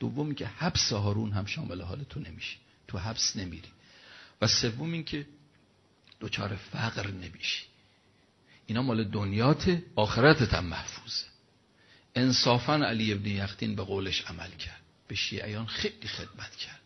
دوم که حبس هارون هم شامل حال تو نمیشه، تو حبس نمیری. و سوم این که دوچار فقر نمیشی. اینا مال دنیات، آخرتت هم محفوظه. انصافاً علی ابن یختین به قولش عمل کرد، به شیعیان خیلی خدمت کرد.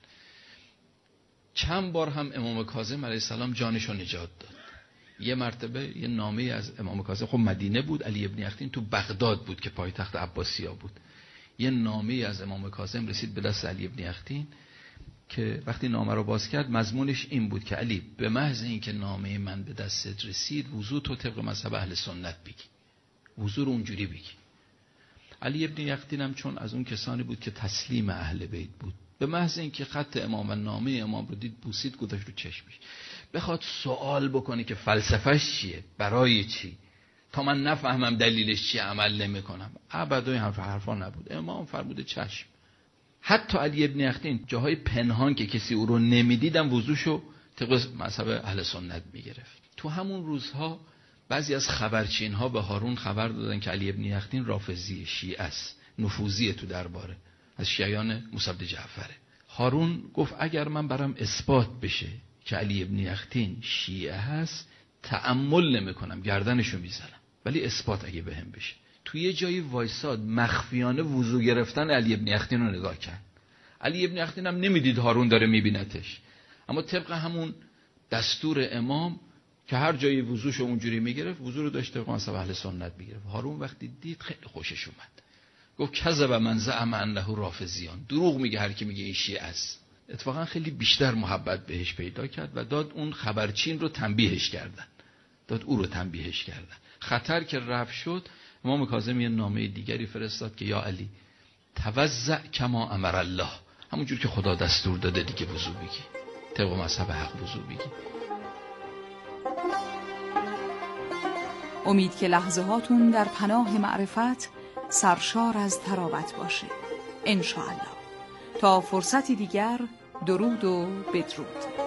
چند بار هم امام کاظم علیه السلام جانشو نجات داد. یه مرتبه یه نامه از امام کاظم، خب مدینه بود، علی ابن یختین تو بغداد بود که پایتخت عباسی‌ها بود. یه نامه از امام کاظم رسید به دست علی ابن یختین که وقتی نامه رو باز کرد مضمونش این بود که علی، به محض اینکه نامه من به دستت رسید وضو تو طبق مذهب اهل سنت بگی، وضو رو اونجوری بگی. علی ابن یختین هم چون از اون کسانی بود که تسلیم اهل بیت بود، به محض اینکه خط امام و نامه امام رو دید بوسید، گذاشت رو چشمش. بخواد سوال بکنه که فلسفهش چیه، برای چی، تا من نفهمم دلیلش چیه عمل نمی‌کنم، ابدا این حرفا نبود. امام فرموده چشم. حتی علی ابن یختین جاهای پنهان که کسی او رو نمیدیدم وضوشو طبق مذهب اهل سنت میگرفت. تو همون روزها بعضی از خبرچین‌ها به هارون خبر دادن که علی ابن یختین رافضی شیعه است، نفوذی تو درباره، از شیعیان موسی بن جعفره. هارون گفت اگر من برام اثبات بشه که علی ابن یختین شیعه هست، تأمل نمی‌کنم، گردنشو میزنم، ولی اثبات اگه بهم بشه. توی یه جایی وایساد مخفیانه وضو گرفتن علی ابن یختین رو نگاه کرد. علی ابن یختین هم نمیدید هارون داره میبینتش، اما طبق همون دستور امام که هر جایی وضوشو اونجوری میگرفت، وضو رو داشته طبق مذهب اهل سنت میگرفت. هارون وقتی دید خیلی خوشش اومد، گفت کذب من زعم انه رافضیان، دروغ میگه هر کی میگه این شیعه است. اتفاقا خیلی بیشتر محبت بهش پیدا کرد و داد اون خبرچین رو تنبیهش کردن، داد او رو تنبیهش کردن. خطر که رفع شد، امام کاظم یه نامه دیگری فرستاد که یا علی توضأ کما امر الله، همونجور که خدا دستور داده دیگه وضو بگی، طبق مذهب حق وضو بگی. امید که لحظه هاتون در پناه معرفت سرشار از تراوت باشه انشاءالله. تا فرصتی دیگر، درود و بدرود.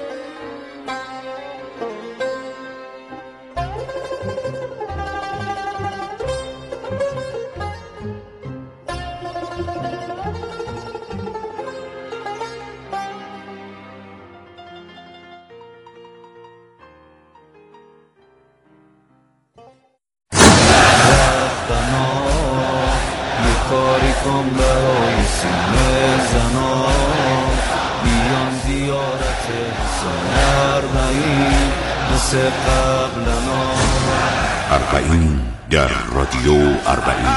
اربعین در رادیو اربعین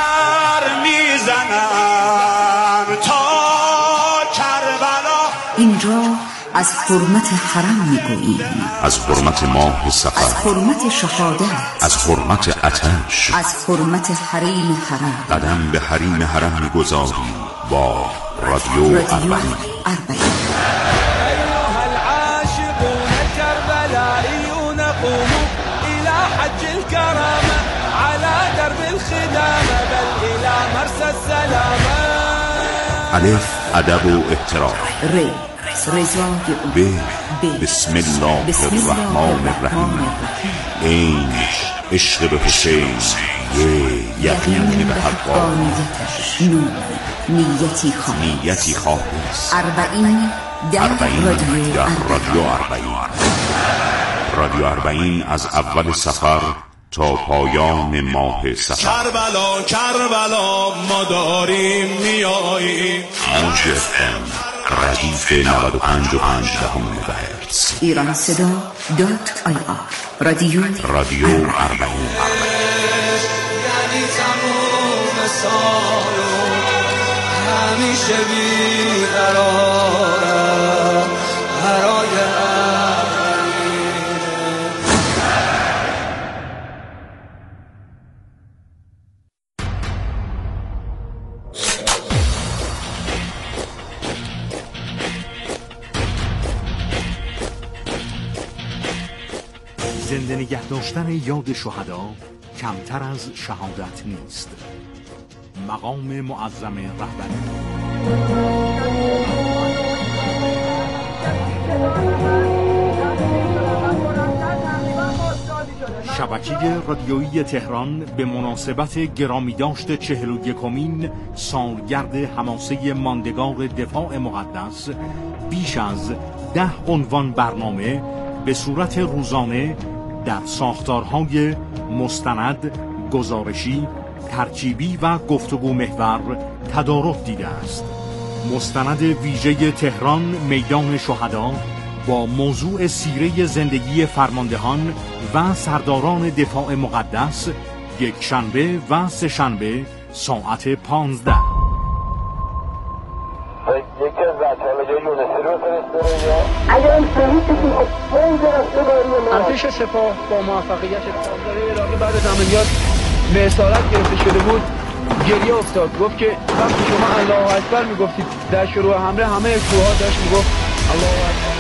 میزنم تا کربلا. اینجا از حرمت حرم میگوییم، از حرمت ماه صفر، از حرمت شهادت، از حرمت عطش، از حرمت حریم حرم. قدم به حریم حرم میگذاریم با رادیو اربعین. أيها العاشقون الكربلائيون قوموا إلى حج الكرامة على درب الخدامة بل إلى مرسى السلامة. الف ادب و احترام، رضای ب بسم الله الرحمن الرحیم، این عشق به حسین، یقین به حقانیتش، نیتی خالص. اربعین در رادیو اربعین. رادیو اربعین از اول سفر تا پایان ماه سفر. کربلا ما داریم میاییم. موج FM ردیف 95.5 مگاهرتز. ایران صدا .ir. رادیو اربعین. یعنی تموم سالو همیشه بیقرارم برای زنده نگه داشتن یاد شهدا کمتر از شهادت نیست. مقام معظم رهبری. شبکه رادیویی تهران به مناسبت گرامی داشت 41مین سالگرد حماسه ماندگار دفاع مقدس بیش از 10 عنوان برنامه به صورت روزانه در ساختارهای مستند، گزارشی، ترکیبی و گفتگو محور تدارک دیده است. مستند ویژه تهران میدان شهدا با موضوع سیره زندگی فرماندهان و سرداران دفاع مقدس، یک شنبه و سه شنبه ساعت 15. ارتش سپاه با موفقیت تازه عراقی بعد از عملیات به اسارت گرفته شده بود گریه افتاد. گفت که وقتی شما الله اکبر میگفتید در شروع حمله همه کوه‌ها داشت میگفت الله اکبر.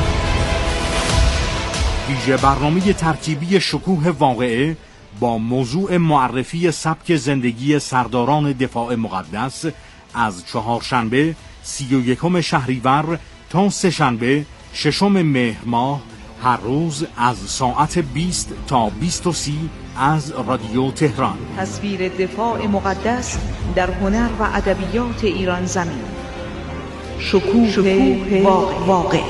ویژه برنامه ترکیبی شکوه واقعه با موضوع معرفی سبک زندگی سرداران دفاع مقدس از چهارشنبه 31 شهریور تا سه شنبه 6 مهر ماه هر روز از ساعت 20 تا 20:30 از رادیو تهران. تصویر دفاع مقدس در هنر و ادبیات ایران زمین. شکوه واقع.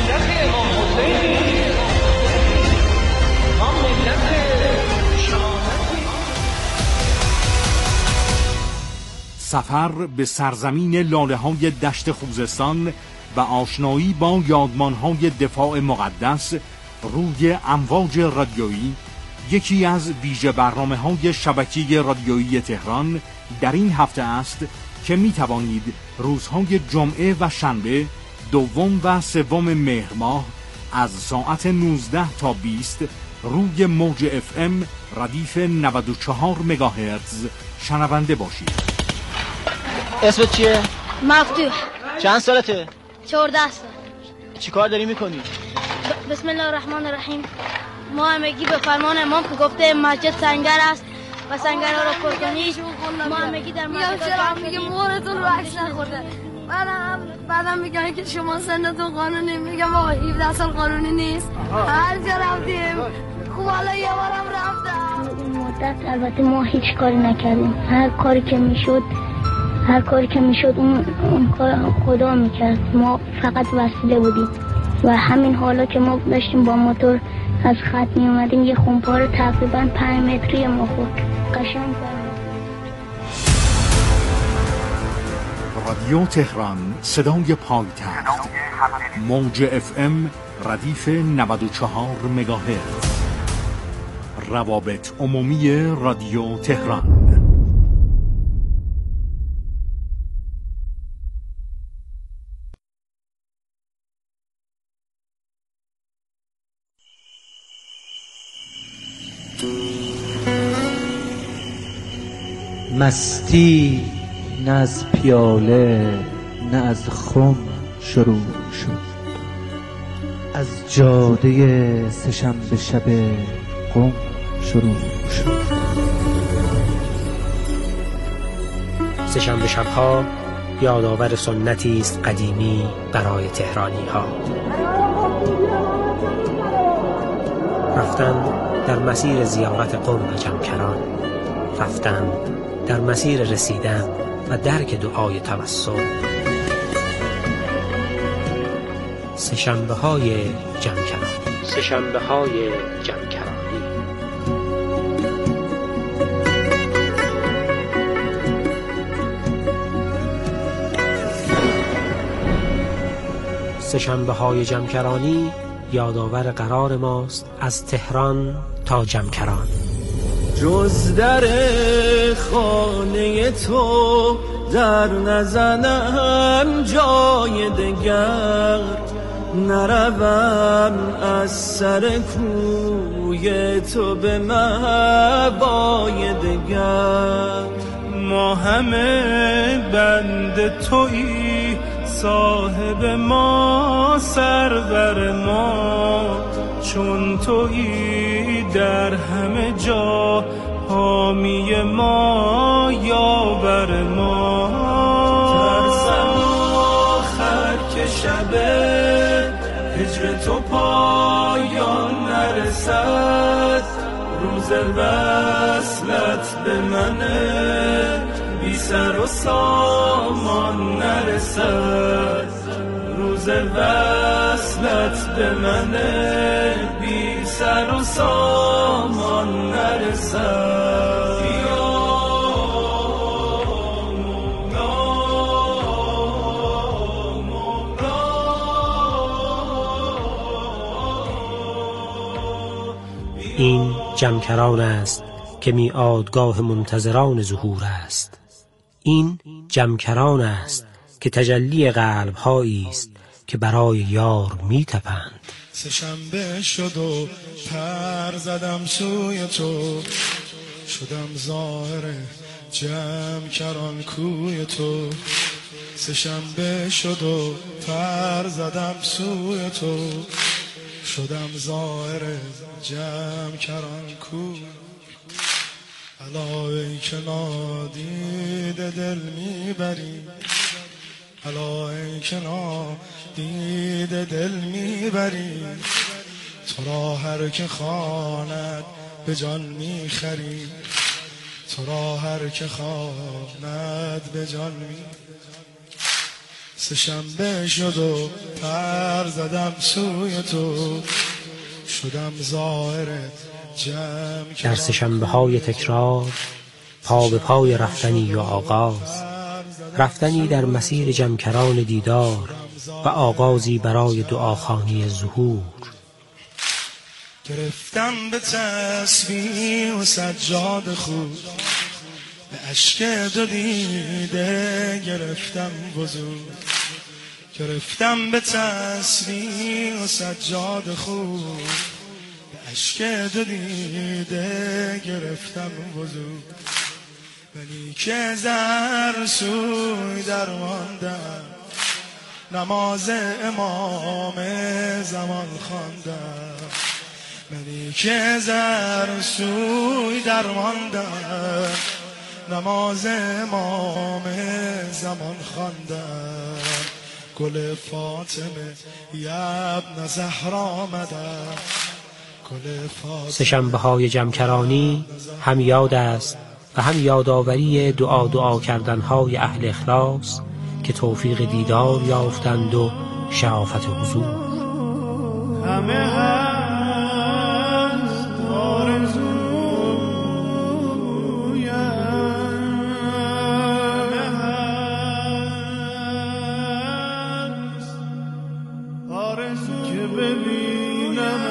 سفر به سرزمین لاله‌های دشت خوزستان و آشنایی با یادمان‌های دفاع مقدس روی امواج رادیویی یکی از ویژه برنامه‌های شبکه رادیویی تهران در این هفته است که می‌توانید روزهای جمعه و شنبه دوم و سوم مهر ماه از ساعت 19 تا 20 روی موج FM ردیف 94 مگاهرتز شنونده باشید. اسمت چیه؟ مفتوح. چند سالته؟ 14 سال. چی کار داری میکنی؟ بسم الله الرحمن الرحیم. ما همگی به فرمان امام که گفته مسجد سنگر است و سنگرها رو پر کنید. ما همگی در مسجد میگه مورتون رو عکس نخورده. بعدم میگن که شما سنتون قانونی. میگم آقا 17 سال قانونی نیست. هر جا رفتیم خوب حالا یه بارم رفتم. این مدت البته ما هیچ کاری نکردیم. هر کاری که میشد اون کار خدا میکرد. ما فقط وسیله بودیم و همین حالا که ما داشتیم با موتور از خط میومدیم یه خونپاره تقریبا 5 متری ما خورد. قشنگ رادیو تهران صدای پایتخت، موج FM ردیف 94 مگاهرتز. روابط عمومی رادیو تهران. مستی نه از پیاله نه از خم شروع شد، از جاده سه‌شنبه شب قم شروع شد. سه‌شنبه شب‌ها یادآور سنتی است قدیمی برای تهرانی‌ها. رفتن در مسیر زیارت قم و جمکران، رفتن در مسیر رسیدن و درک دعای توسل. سه‌شنبه‌های جمکرانی. سه‌شنبه‌های جمکرانی. سه‌شنبه‌های جمکرانی یادآور قرار ماست از تهران تا جمکران. جز در خانه تو در نزنم جای دگر، نروم از سر کوی تو به مهوای دگر. ما همه بند تویی، صاحب ما سرور ما، چون تویی در همه جا حامی ما یاور ما. ترسم آخر که شب هجر تو پایان نرسد، روز وصلت به منه بی سر و سامان نرسد روز وصلت به منه بی سر و سامان نرسد این جمکران است که میعادگاه منتظران ظهور است. این جمکران است که تجلی قلب‌هایی است که برای یار میتپند. سه‌شنبه شد و پر زدم سوی تو شدم ظاهر جمکران کوی تو سه‌شنبه شد و پر زدم سوی تو شدم ظاهر جمکران کوی علاوه ای که نادیده دل میبری علاوه ای که نادیده دل میبری تو را هر که خواند به جان میخری تو را هر که خواند به جان میخری سه‌شنبه شد و پر زدم سوی تو شدم ظاهرت جمع. در سه‌شنبه‌های تکرار پا به پای رفتنی و آغاز، رفتنی در مسیر جمکران دیدار و آغازی برای دعاخوانی ظهور. گرفتم به تسبیح و سجاد خود به اشک دو دیده گرفتم وضو گرفتم به تسبیح و سجاد خود به اشک دو دیده گرفتم وضو ولی که زر سوی درماندم نماز امام زمان خواندم ولی که زر سوی درماندم نماز امام زمان خواندم گل فاطمه ابن زهرا آمدم گل فاطمه. سه‌شنبه‌های جمکرانی هم یاد است و هم یادآوری دعا کردنهای اهل اخلاص که توفیق دیدار یافتند و شرافت حضور. همه هست آرزویم که ببینم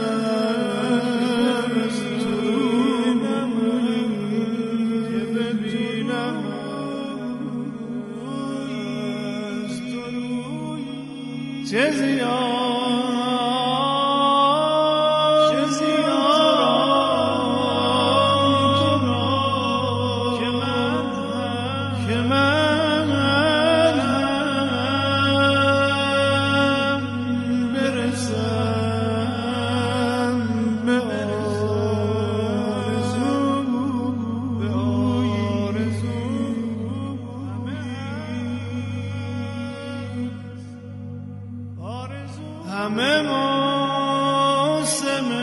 چه همه موسم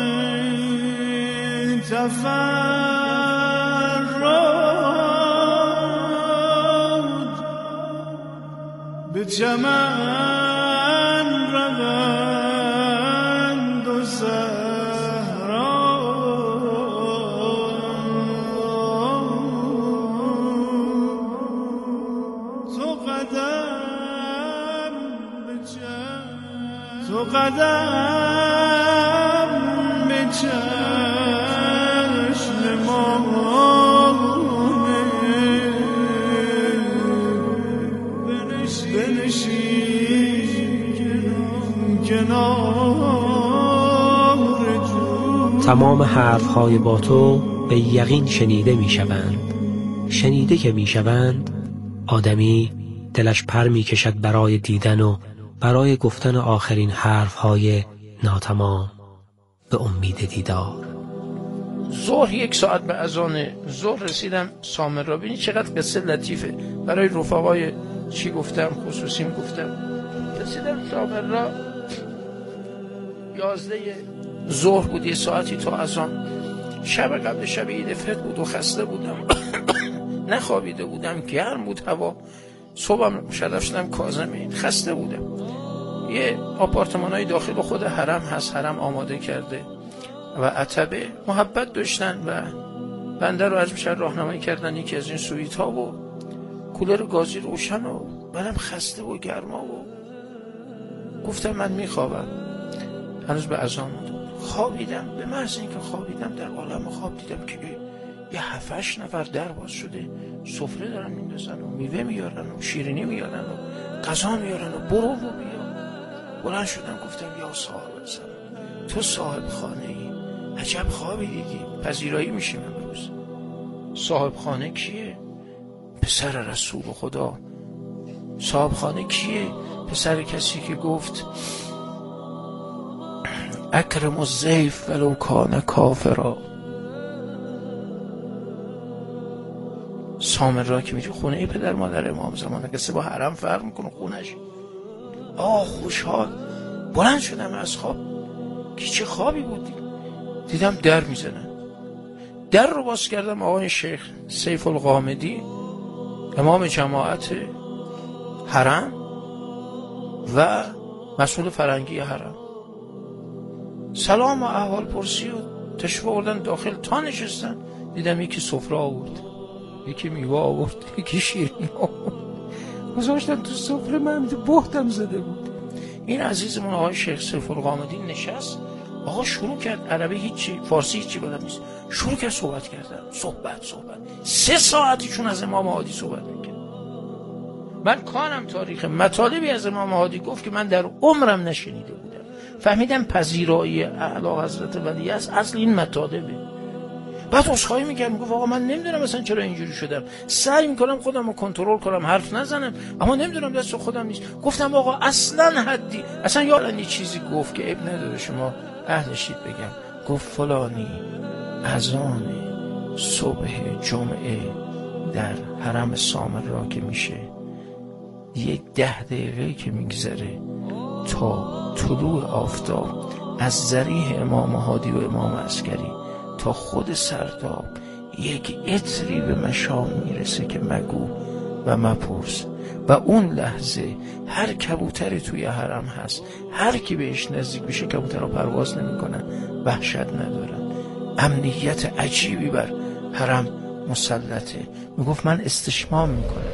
تفرد به چمن روند و صحرا تو قدم به تو قدم به چشم مامونه بنشین کنار جون. تمام حرفهای با تو به یقین شنیده می شوند. شنیده که می شوند آدمی دلش پر می کشد برای دیدن و برای گفتن آخرین حرفهای ناتمام به امید دیدار. ظهر 1 ساعت به اذان ظهر رسیدم سامر را. ببینید چقدر قصه لطیفه. برای رفقای چی گفتم خصوصیم گفتم. رسیدم سامر را 11 ظهر بود، 1 ساعتی تو اذان. شب قبل شب عید فطر بود و خسته بودم نخوابیده بودم، گرم بود هوا، صبحم شدف شدم کاظمی، خسته بودم. یه آپارتمان‌های داخل خود حرم هست، حرم آماده کرده و عتبه محبت داشتن و بنده رو از میشن راهنمایی کردن یکی از این سویت ها و کولر گازی روشن و منم خسته و گرما و گفتم من میخوابم. هنوز به اذان بود. خوابیدم. به محض اینکه خوابیدم در عالم خواب دیدم که یه 7-8 نفر در باز شده، سفره دارن میندازن و میوه میارن و شیرینی میارن و غذا میارن و برو و بیا. بلند شدم گفتم یا صاحب الزمان، تو صاحب خانه ای، عجب خوابی دیدی، پذیرایی میشیم امروز. صاحب خانه کیه؟ پسر رسول خدا. صاحب خانه کیه؟ پسر کسی که گفت اکرم الضیف ولو کان کافرا. سامرا که میگه خونه ای پدر مادر امام زمان، کسی با حرم فرق میکنه خونش. خوشحال بلند شدم از خواب که چه خوابی بود. دیدم در میزنن. در رو باز کردم. آقای شیخ سیف الغامدی امام جماعت حرم و مسئول فرنگی حرم، سلام و احوال پرسی و تشریف آوردن داخل. تا نشستن دیدم یکی سفره آورد، یکی میوه آورد، یکی شیرینی آورد، گذاشتن تو سفره. من بهتم زده بود. این عزیزمون آقای شیخ سیف الغامدی نشست. آقا شروع کرد، عربی هیچی، فارسی هیچی بلد نیست، شروع کرد صحبت کردن. صحبت 3 ساعتیشون از امام هادی صحبت میکرد. من کانم تاریخ مطالبی از امام هادی گفت که من در عمرم نشنیده بودم. فهمیدم پذیرایی اعلی حضرت ولی است، اصل این مطالبه. بعد عذرخواهی میکرد، میگفت آقا من نمیدونم مثلا چرا اینجوری شدم، سعی میکنم خودم رو کنترل کنم حرف نزنم، اما نمیدونم دست خودم نیست. گفتم آقا اصلا حدی، اصلا یادم یه چیزی گفت که عیب نداره شما اهلشید بگم. گفت فلانی اذان صبح جمعه در حرم سامرا که میشه، یک 10 دقیقه که میگذره تا طلوع آفتاب از ذریح امام هادی و امام عسکری تا خود سرداب یک عطری به مشام میرسه که مگو و مپرس. و اون لحظه هر کبوتری توی حرم هست، هر کی بهش نزدیک بشه کبوترها پرواز نمیکنن، وحشت ندارن. امنیت عجیبی بر حرم مسلطه. میگفت من استشمام میکنم.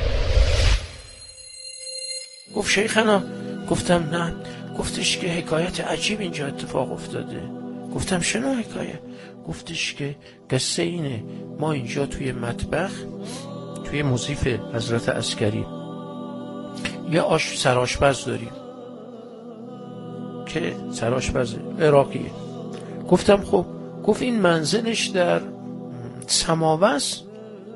گفت شیخنا. گفتم نه. گفتش که حکایت عجیب اینجا اتفاق افتاده. گفتم شنو حکایت؟ گفتش که قصه اینه، ما اینجا توی مطبخ توی موزیف حضرت عسکری یه سرآشپز داریم که سرآشپز عراقیه. گفتم خب. گفت این منزلش در سماوه است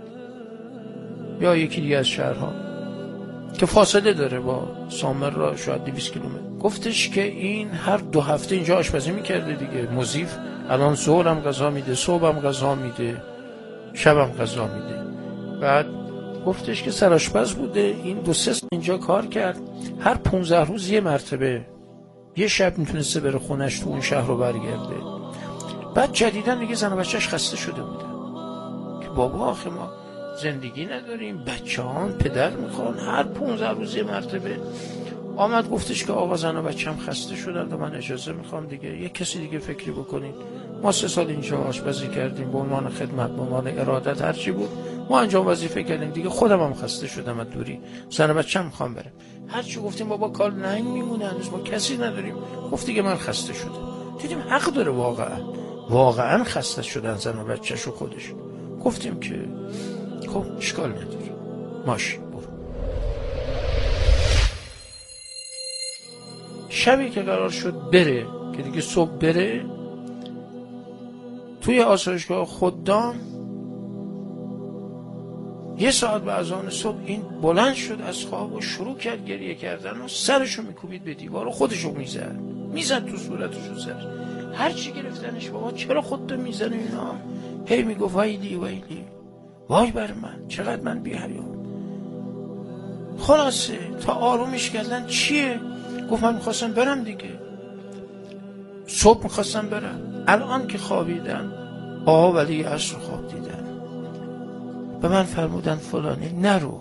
یا یکی دیگه از شهرها که فاصله داره با سامرا، شاید 200 کیلومتر. گفتش که این هر 2 هفته اینجا آشپزی میکرده دیگه. موزیف الان ظهرم غذا میده، صبحم غذا میده، شبم غذا میده. بعد گفتش که سرآشپز بوده، این 2-3 سال اینجا کار کرد، هر 15 روز یه مرتبه یه شب میتونسته بره خونش تو اون شهر رو برگرده. بعد جدیدن دیگه زن و بچهش خسته شده بودن که بابا آخه ما زندگی نداریم، بچه‌هان پدر میخوان، هر 15 روز یه مرتبه. آمد گفتش که آقا زن و بچه‌م خسته شدن و من اجازه میخوام دیگه یه کسی دیگه فکری بکنین. ما 3 سال اینجا آشپزی کردیم به عنوان خدمت، به عنوان ارادت، هر چی بود ما انجام وظیفه کردیم دیگه. خودم هم خسته شدم از دوری، زن و بچه‌م میخوام برم. هر چی گفتیم بابا کار ننگ میمونه، هنوز ما کسی نداریم. گفت دیگه من خسته شدم. دیدیم حق داره، واقعا خسته شدن زن و بچه‌ش و خودش. گفتیم که خب اشکال نداره، ماشی برو. شبی که قرار شد بره که دیگه صبح بره، توی آسایشگاه خدام 1 ساعت به اذان صبح این بلند شد از خواب و شروع کرد گریه کردن و سرشو میکوبید به دیوار و خودشو میزد تو صورتشو سر. هر چی گرفتنش بابا چرا خودتو میزنی اینا؟ هی میگفت ویلی وای بر من، چقدر من بی‌حیام. خلاصه تا آرومش کردن. چیه؟ گفت من میخواستم برم دیگه، صبح میخواستم برم. الان که خوابیدم آقا ولی عصر خواب دیدن، به من فرمودن فلانی نرو،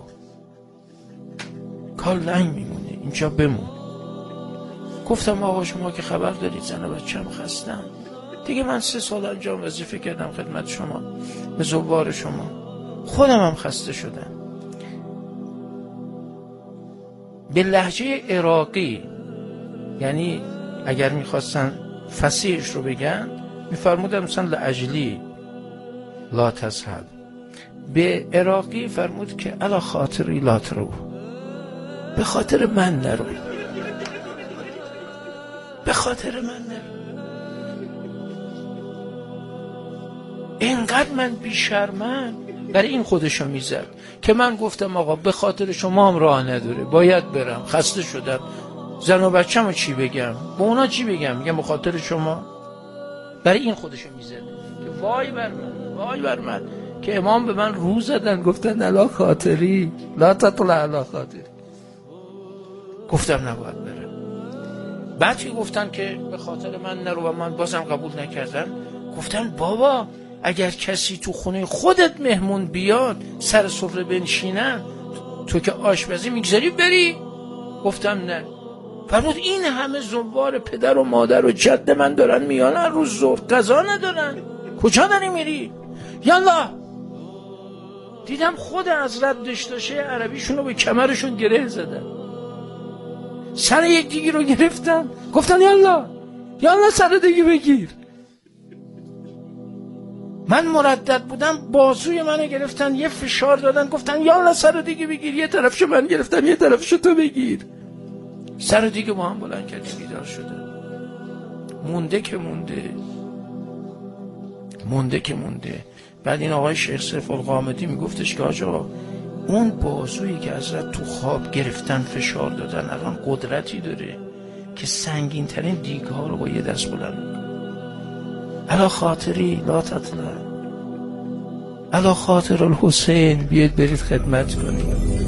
کار لنگ میمونه، اینجا بمون. گفتم آقا شما که خبر دارید زن و بچه‌م خستم دیگه، من 3 سال انجام وظیفه کردم خدمت شما به زوار شما، خودم هم خسته شدم. به لهجه عراقی، یعنی اگر میخواستن فصیحش رو بگن میفرمودن مثلا لاجلی لا تذهب، به عراقی فرمود که الا خاطری لا ترو، به خاطر من نرو، به خاطر من نرو. اینقدر من بیشرمم، برای این خودشو میزد که من گفتم آقا به خاطر شما هم راه نداره، باید برم، خسته شدم، زن و بچه‌مو چی بگم، با اونا چی بگم، میگم به خاطر شما. برای این خودشو میزد که وای بر من، وای بر من که امام به من رو زدن، گفتن الا خاطری لا تطلع الا خاطری. گفتم نباید برم. بعد که گفتن که به خاطر من نرو و من بازم قبول نکردم، گفتن بابا اگر کسی تو خونه خودت مهمون بیاد سر سفره بنشینن، تو که آشپزی میگذاری بری؟ گفتم نه. فرمود این همه زوار پدر و مادر و جد من دارن میانن روز ظهر غذا ندارن، کجا داری میری؟ یالا. دیدم خود حضرت دشتاشه عربیشون رو به کمرشون گره زدن، سر یک دیگی رو گرفتن، گفتن یالا یالا سر دیگی بگیر. من مردد بودم، بازوی منو گرفتن، یه فشار دادن، گفتن یالا سر دیگه بگیر، یه طرفشو من گرفتن یه طرفشو تو بگیر. سر دیگه با هم بلند کردیم، بیدار شده. مونده که مونده، مونده که مونده. بعد این آقای شیخ سیف القامتی میگفتش که آجا اون بازویی که حضرت تو خواب گرفتن فشار دادن الان قدرتی داره که سنگین ترین دیگ ها رو با یه دست بلند میکنه. الا خاطری لا تطلع، الا خاطر الحسین، بیاید برید خدمت کنید.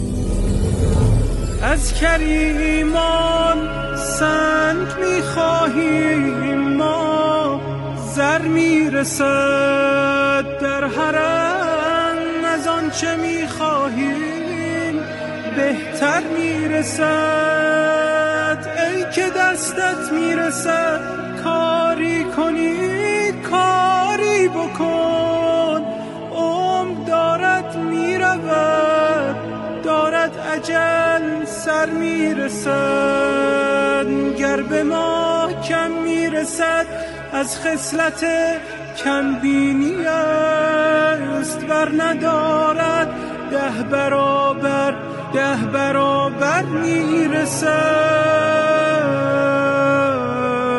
از کریمان سنگ میخواهیم ما، زر میرسد در حرم، از آنچه میخواهیم بهتر میرسد. ای که دستت میرسد کاری کنی، کاری بکن، عمر دارد میرود، دارد اجل سر میرسد. گر به ما کم میرسد از خصلت کم بینی است، بر ندارد 10 برابر 10 برابر میرسد.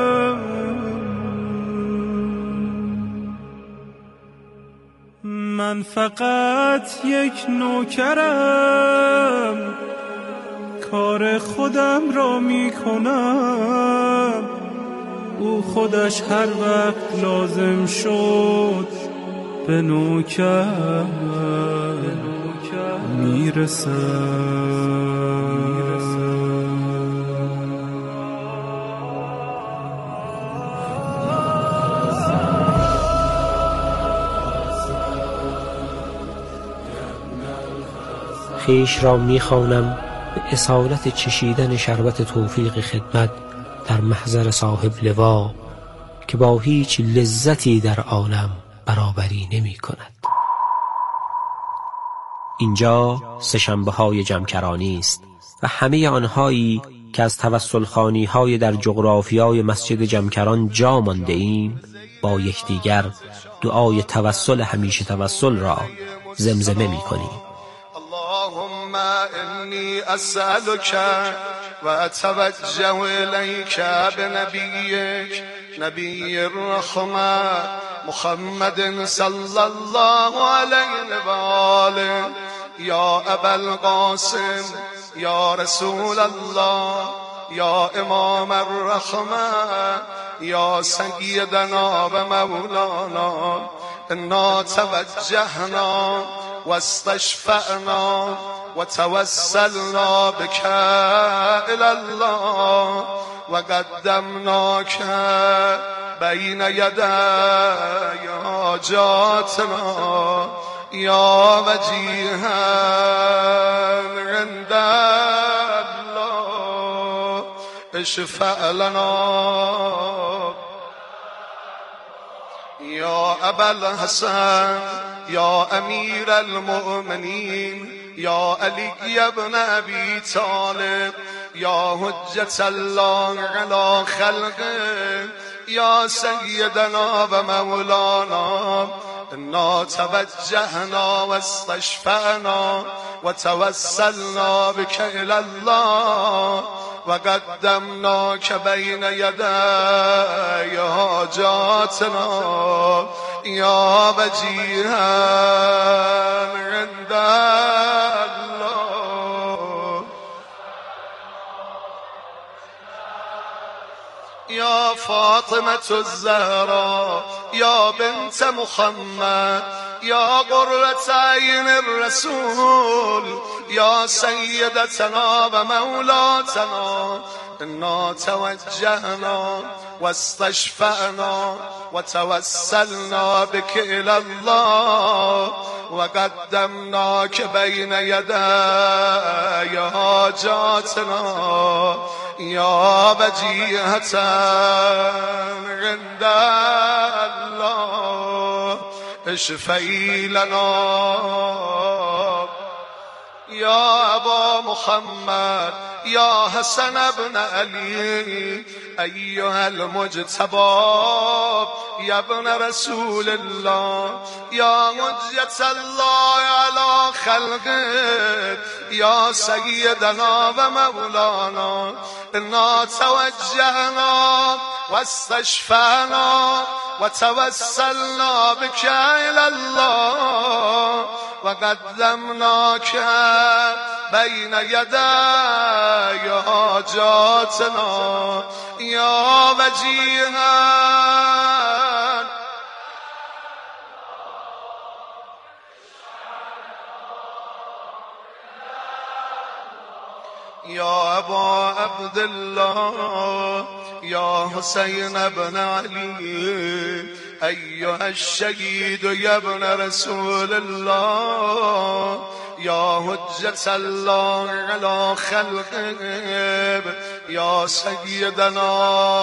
من فقط یک نوکرم، کار خودم را می کنم، او خودش هر وقت لازم شد به نوکر می رسد. خویش را می‌خوانم به اصالت چشیدن شربت توفیق خدمت در محضر صاحب لوا که با هیچ لذتی در عالم برابری نمی کند. اینجا سه‌شنبه‌های جمکرانی است و همه آنهایی که از توسلخوانی‌های در جغرافیای مسجد جمکران جا مانده ایم با یکدیگر دعای توسل همیشه توسل را زمزمه می‌کنیم. اللهم انی اسألک و اتوجه الیک بنبیک نبی الرحمة محمد صلی الله علیه و آله یا ابا القاسم یا رسول الله یا امام الرحمة یا سیدنا و مولانا انا توجهنا واستشفعنا وتوسلنا بك إلى الله وقدمناك بين يدي حاجاتنا يا وجيها عند الله اشفع لنا يا أبا الحسن يا أمير المؤمنين يا علي بن أبي طالب يا حجة الله على خلقه يا سيدنا ومولانا إنا توجهنا واستشفعنا وتوسلنا بك إلى الله وقدمناك بين يدي حاجاتنا يا وجيها عند الله يا فاطمة الزهراء يا بنت محمد يا قرة عين الرسول يا سيدتنا ومولاتنا إنا توجهنا واستشفعنا وتوسلنا بك إلى الله وقدمناك بين يدي حاجاتنا يا وجيهة عند الله اشفعي لنا يا أبا محمد يا حسن بن علي أيها المجتبى يا ابن رسول الله يا حجة الله على خلقه يا سيدنا ومولانا إنا توجهنا واستشفعنا وتوسلنا بك إلى الله وقدمناك بين يدي حاجاتنا يا وجيها يا أبا عبد الله يا حسين بن علي أيها الشهيد يا ابن رسول الله يا حجة الله على خلقه يا سيدنا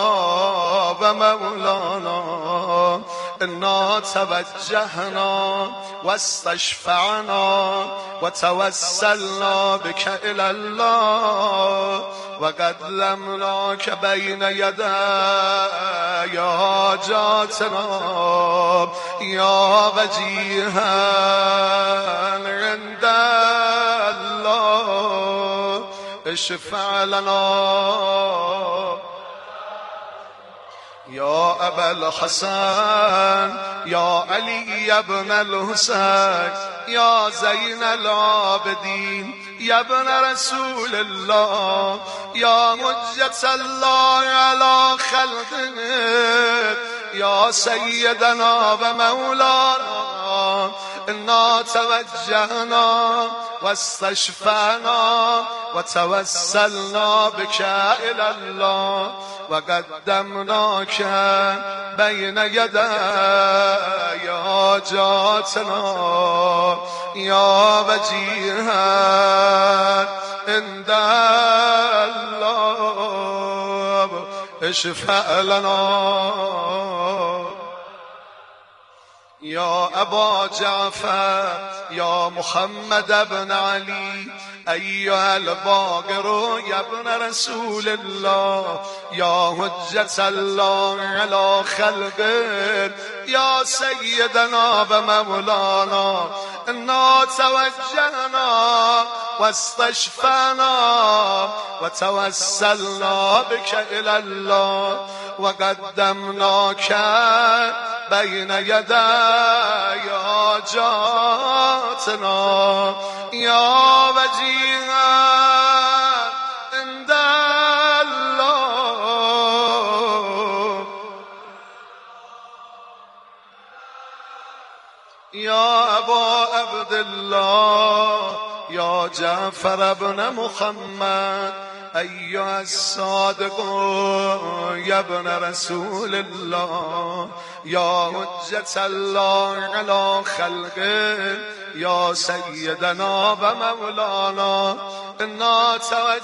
ومولانا إنا توجهنا واستشفعنا وتوسلنا بك إلى الله وقدمناك بين يدي حاجاتنا يا وجيها عند الله اشفع لنا يا أبا الحسن يا علي بن الحسين يا زين العابدين يا ابن رسول الله يا حجة الله على خلقه يا سيدنا ومولانا إنا توجهنا واستشفعنا وتوسلنا بك إلى الله وقدمناك بين يدي حاجاتنا يا وجيها عند الله اشفع لنا يا أبا جعفر يا محمد بن علي أيها الباقر يا ابن رسول الله يا حجة الله على خلقه يا سيدنا ومولانا إنا توجهنا واستشفعنا وتوسلنا بك إلى الله وقدمناك بين يدي حاجاتنا يا وجيها عند الله يا أبا عبد الله يا جعفر بن محمد ایها الصادق یا ابن رسول الله یا حجت الله علی خلقه یا سیدنا و مولانا انا